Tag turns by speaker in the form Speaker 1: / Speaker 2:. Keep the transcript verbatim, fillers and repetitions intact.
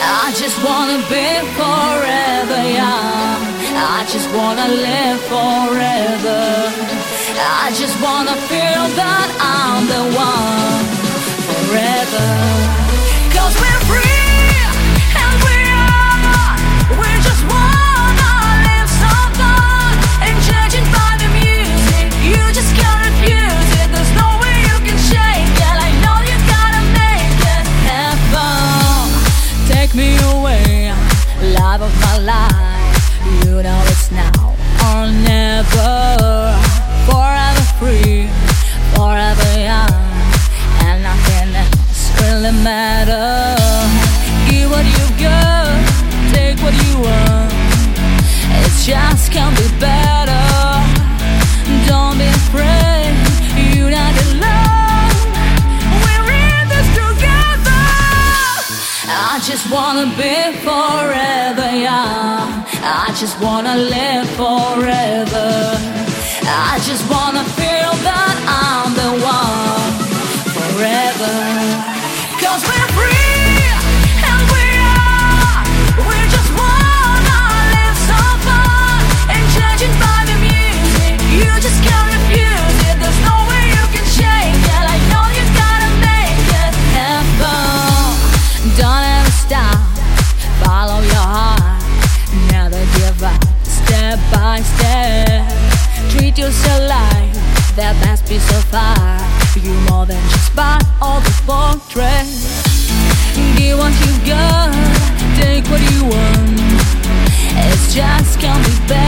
Speaker 1: I just wanna be forever young. I just wanna live forever. I just wanna feel that I'm the one forever. 'Cause we're free and we are. We just wanna live so fun and judging by the music. You just can't refuse it. There's no way you can shake it. I know you gotta make it happen. Take me away, love of my life. You know it's now or never. Forever free, forever young, and nothing else really matters. Give what you got, take what you want. It just can't be better. Don't be afraid, you're not alone. We're in this together. I just wanna be forever young. I just wanna live forever. I just wanna feel that I'm the one forever. 'Cause we're free and we are. We just wanna live so fun and judging by the music. You just can't refuse it. There's no way you can shake it. I know you gotta make it happen. Don't ever stop, follow your heart, never give up, step by step. Treat yourself like that best piece of art. You're more than just part of the portrait. Give what you got, take what you want. It just can't be better.